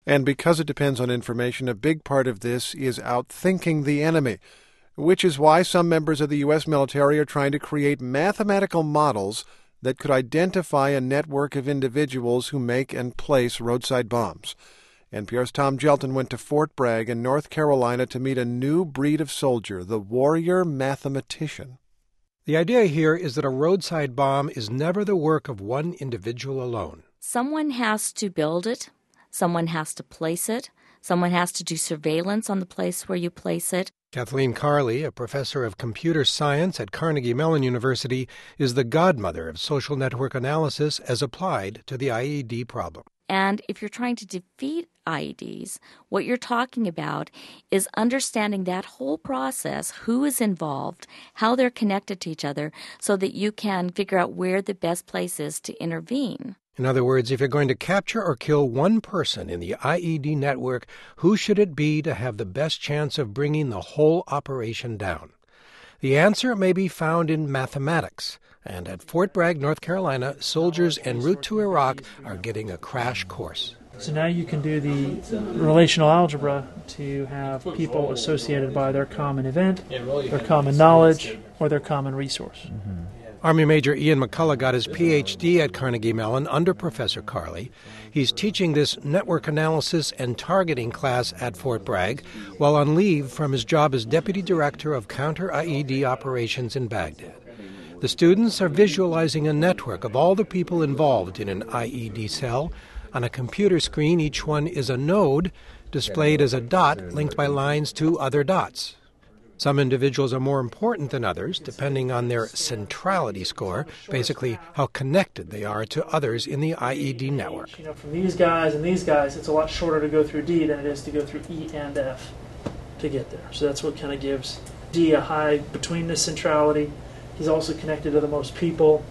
And because it depends on information, a big part of this is outthinking the enemy, which is why some members of the U.S. military are trying to create mathematical models that could identify a network of individuals who make and place roadside bombs. NPR's Tom Gelton went to Fort Bragg in North Carolina to meet a new breed of soldier, the warrior mathematician. The idea here is that a roadside bomb is never the work of one individual alone. Someone has to build it. Someone has to place it. Someone has to do surveillance on the place where you place it. Kathleen Carley, a professor of computer science at Carnegie Mellon University, is the godmother of social network analysis as applied to the IED problem. And if you're trying to defeat IEDs, what you're talking about is understanding that whole process, who is involved, how they're connected to each other, so that you can figure out where the best place is to intervene. In other words, if you're going to capture or kill one person in the IED network, who should it be to have the best chance of bringing the whole operation down? The answer may be found in mathematics. And at Fort Bragg, North Carolina, soldiers en route to Iraq are getting a crash course. So now you can do the relational algebra to have people associated by their common event, their common knowledge, or their common resource. Mm-hmm. Army Major Ian McCullough got his Ph.D. at Carnegie Mellon under Professor Carley. He's teaching this network analysis and targeting class at Fort Bragg while on leave from his job as Deputy Director of Counter-IED Operations in Baghdad. The students are visualizing a network of all the people involved in an IED cell. On a computer screen, each one is a node displayed as a dot linked by lines to other dots. Some individuals are more important than others, depending on their centrality score, basically how connected they are to others in the IED network. You know, from these guys and these guys, it's a lot shorter to go through D than it is to go through E and F to get there. So that's what kind of gives D a high between the centrality. He's also connected to the most people.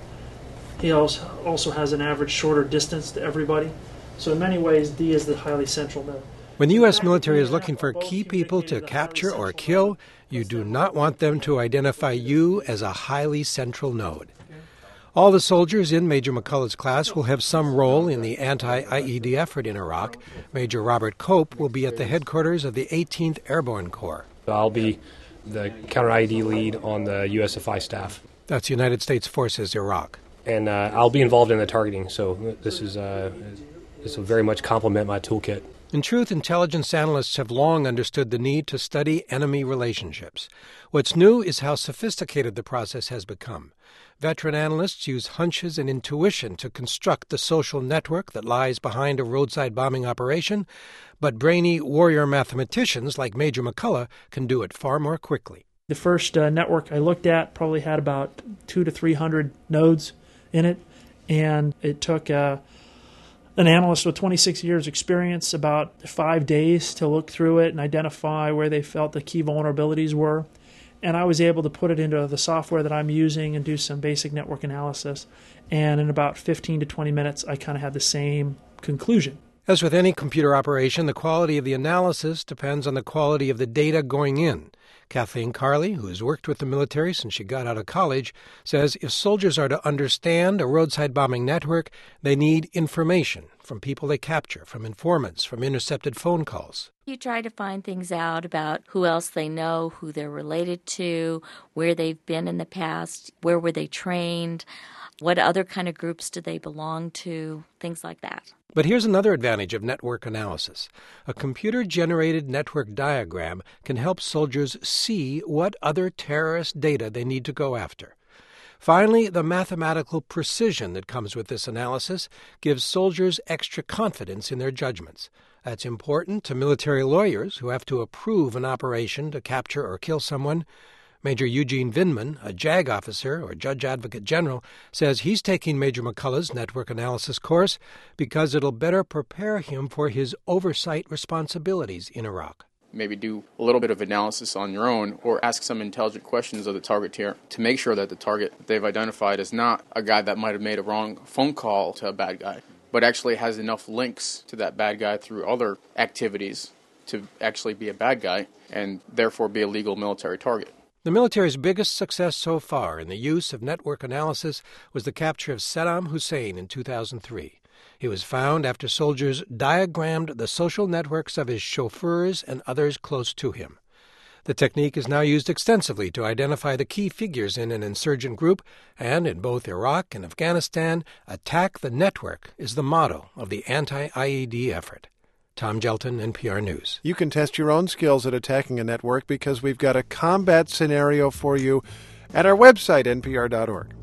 He also has an average shorter distance to everybody. So in many ways, D is the highly central node. When the U.S. military is looking for key people to capture or kill, you do not want them to identify you as a highly central node. All the soldiers in Major McCullough's class will have some role in the anti-IED effort in Iraq. Major Robert Cope will be at the headquarters of the 18th Airborne Corps. I'll be the counter-IED lead on the USFI staff. That's United States Forces Iraq. And I'll be involved in the targeting, so this will very much complement my toolkit. In truth, intelligence analysts have long understood the need to study enemy relationships. What's new is how sophisticated the process has become. Veteran analysts use hunches and intuition to construct the social network that lies behind a roadside bombing operation, but brainy warrior mathematicians like Major McCullough can do it far more quickly. The first network I looked at probably had about 200 to 300 nodes in it, and it took an analyst with 26 years experience about 5 days to look through it and identify where they felt the key vulnerabilities were. And I was able to put it into the software that I'm using and do some basic network analysis. And in about 15 to 20 minutes, I kind of had the same conclusion. As with any computer operation, the quality of the analysis depends on the quality of the data going in. Kathleen Carley, who has worked with the military since she got out of college, says if soldiers are to understand a roadside bombing network, they need information from people they capture, from informants, from intercepted phone calls. You try to find things out about who else they know, who they're related to, where they've been in the past, where were they trained, what other kind of groups do they belong to, things like that. But here's another advantage of network analysis. A computer-generated network diagram can help soldiers see what other terrorist data they need to go after. Finally, the mathematical precision that comes with this analysis gives soldiers extra confidence in their judgments. That's important to military lawyers who have to approve an operation to capture or kill someone. Major Eugene Vindman, a JAG officer, or Judge Advocate General, says he's taking Major McCullough's network analysis course because it'll better prepare him for his oversight responsibilities in Iraq. Maybe do a little bit of analysis on your own or ask some intelligent questions of the target here to make sure that the target they've identified is not a guy that might have made a wrong phone call to a bad guy, but actually has enough links to that bad guy through other activities to actually be a bad guy and therefore be a legal military target. The military's biggest success so far in the use of network analysis was the capture of Saddam Hussein in 2003. He was found after soldiers diagrammed the social networks of his chauffeurs and others close to him. The technique is now used extensively to identify the key figures in an insurgent group, and in both Iraq and Afghanistan, attack the network is the motto of the anti-IED effort. Tom Gelton, NPR News. You can test your own skills at attacking a network because we've got a combat scenario for you at our website, npr.org.